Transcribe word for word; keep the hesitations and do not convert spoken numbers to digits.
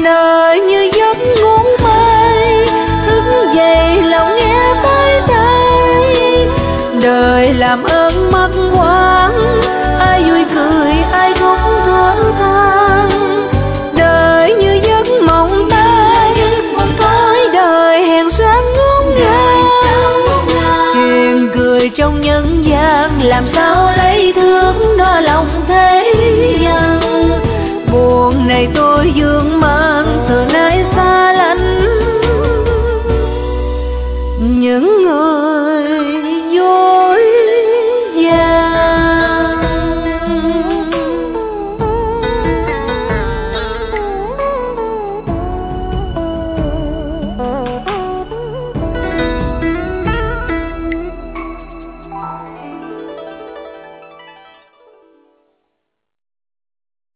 đời như giấc ngủ mây, thức dậy lòng nghe tới đây. Đời làm ơn mắt quáng, ai vui cười ai